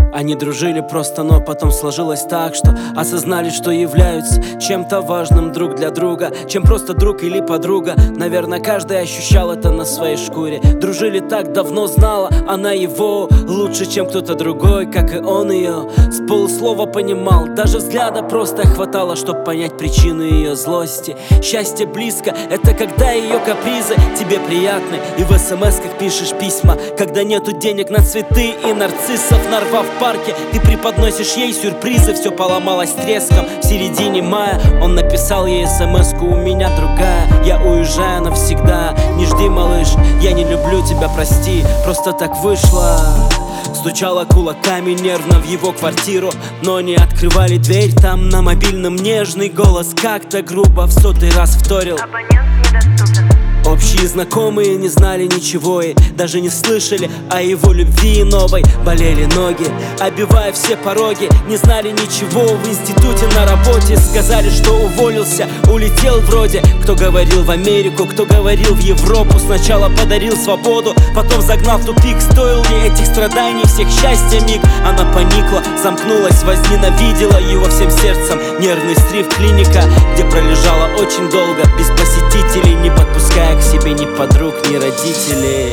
Они дружили просто, но потом сложилось так, что осознали, что являются чем-то важным друг для друга, чем просто друг или подруга. Наверное, каждый ощущал это на своей шкуре. Дружили так давно, знала она его лучше, чем кто-то другой, как и он ее. С полуслова понимал, даже взгляда просто хватало, чтобы понять причину ее злости. Счастье близко, это когда ее капризы тебе приятны, и в смс-ках пишешь письма, когда нету денег на цветы и нарциссов. Нарвав в парке, ты преподносишь ей сюрпризы. Все поломалось треском в середине мая. Он написал ей смс-ку: у меня другая, я уезжаю навсегда. Не жди, малыш, я не люблю тебя, прости, просто так вышло. Стучала кулаками нервно в его квартиру, но не открывали дверь. Там на мобильном нежный голос как-то грубо в 100-й раз вторил: абонент недоступен. Общие знакомые не знали ничего и даже не слышали о его любви новой. Болели ноги, обивая все пороги. Не знали ничего в институте, на работе. Сказали, что уволился, улетел вроде. Кто говорил в Америку, кто говорил в Европу. Сначала подарил свободу, потом загнал в тупик. Стоил ли этих страданий всех счастья миг? Она поникла, замкнулась, возненавидела его всем сердцем. Нервный срыв, клиника, где пролежала очень долго, без посетителей, не подпуская к себе ни подруг, ни родителей.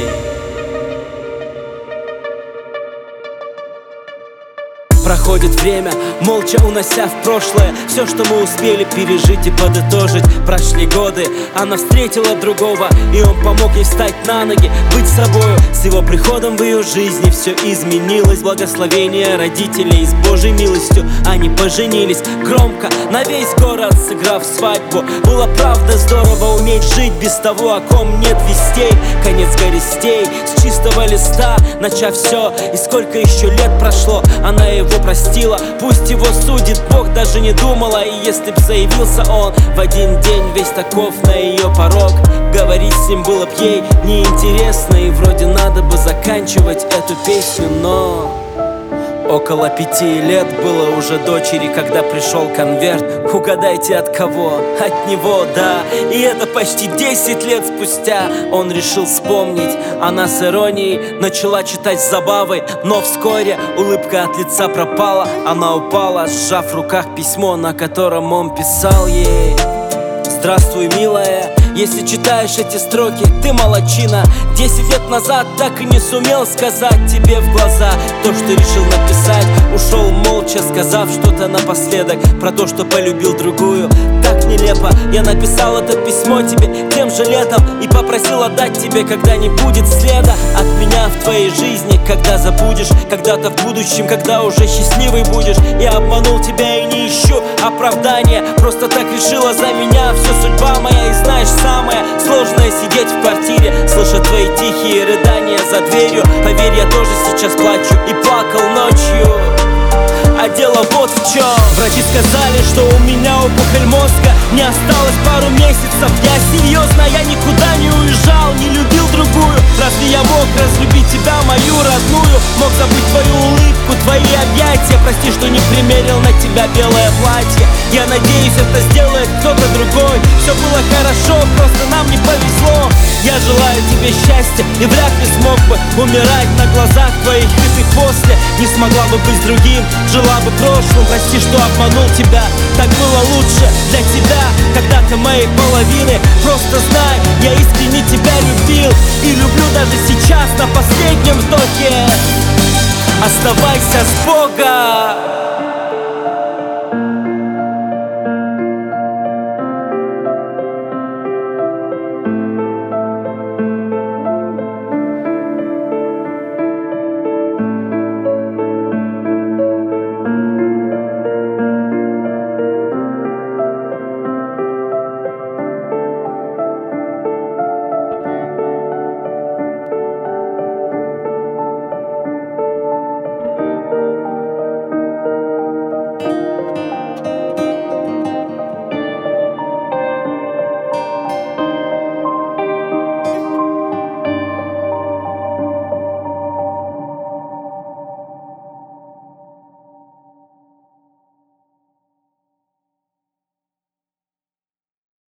Проходит время, молча унося в прошлое все, что мы успели пережить и подытожить. Прошли годы, она встретила другого, и он помог ей встать на ноги, быть собою. С его приходом в ее жизни все изменилось. Благословение родителей, с Божьей милостью они поженились громко на весь город, сыграв свадьбу. Было правда здорово уметь жить без того, о ком нет вестей. Конец горестей, с чистого листа начав все. И сколько еще лет прошло, она его простила. Пусть его судит Бог, даже не думала. И если б заявился он в один день весь таков на ее порог, говорить с ним было б ей неинтересно. И вроде надо бы заканчивать эту песню, но около 5 лет было уже дочери, когда пришел конверт. Угадайте, от кого? От него, да. И это почти 10 лет спустя. Он решил вспомнить. Она с иронией начала читать с забавой, но вскоре улыбка от лица пропала. Она упала, сжав в руках письмо, на котором он писал ей: здравствуй, милая, если читаешь эти строки, ты молодчина. 10 лет назад так и не сумел сказать тебе в глаза то, что решил написать. Ушел молча, сказав что-то напоследок про то, что полюбил другую. Так нелепо, я написал это письмо тебе тем же летом и попросил отдать тебе, когда не будет следа от меня в твоей жизни. Когда забудешь, когда-то в будущем, когда уже счастливый будешь. Я обманул тебя и не ищу оправдания, просто так решила за меня все судьба моя. И знаешь, самое сложное сидеть в квартире, слыша твои тихие рыдания за дверью. Поверь, я тоже сейчас плачу и плакал ночью. А дело вот в чем. Врачи сказали, что у меня опухоль мозга. Мне осталось пару месяцев. Я серьезно, я никуда не уезжал, не любил другую. Разве я мог разлюбить тебя, мою родную? Мог забыть твою улыбку, твои объятия. Прости, что не примерил на тебя белое платье. Я надеюсь, это сделает кто-то другой. Все было хорошо, просто нам не повезло. Я желаю тебе счастья и вряд ли смог бы умирать на глазах твоих. И ты после не смогла бы быть с другим, жила бы прошлым. Прости, что обманул тебя, так было лучше для тебя, когда-то моей половины. Просто знай, я искренне тебя любил и люблю даже сейчас на последнем вдохе. Оставайся с Богом.